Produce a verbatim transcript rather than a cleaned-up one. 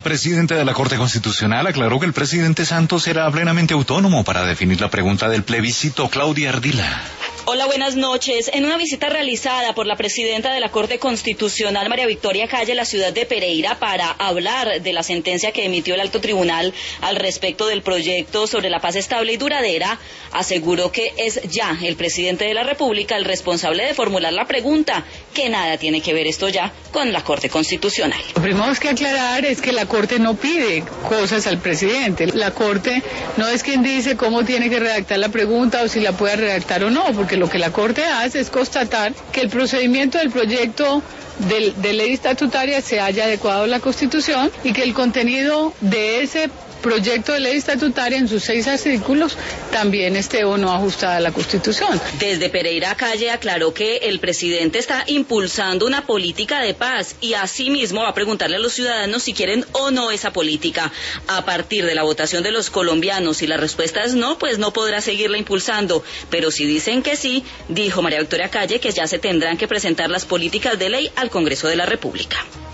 presidente de la Corte Constitucional aclaró que el presidente Santos era plenamente autónomo para definir la pregunta del plebiscito. Claudia Ardila. Hola, buenas noches. En una visita realizada por la presidenta de la Corte Constitucional, María Victoria Calle, a la ciudad de Pereira, para hablar de la sentencia que emitió el Alto Tribunal al respecto del proyecto sobre la paz estable y duradera, aseguró que es ya el presidente de la República el responsable de formular la pregunta, que nada tiene que ver esto ya con la Corte Constitucional. Lo primero que aclarar es que la Corte no pide cosas al presidente. La Corte no es quien dice cómo tiene que redactar la pregunta o si la puede redactar o no, porque lo que la Corte hace es constatar que el procedimiento del proyecto de, de ley estatutaria se haya adecuado a la Constitución y que el contenido de ese proyecto de ley estatutaria en sus seis artículos también esté o no ajustada a la Constitución. Desde Pereira Calle aclaró que el presidente está impulsando una política de paz y asimismo va a preguntarle a los ciudadanos si quieren o no esa política. A partir de la votación de los colombianos, si la respuesta es no, pues no podrá seguirla impulsando, pero si dicen que sí, dijo María Victoria Calle, que ya se tendrán que presentar las políticas de ley al Congreso de la República.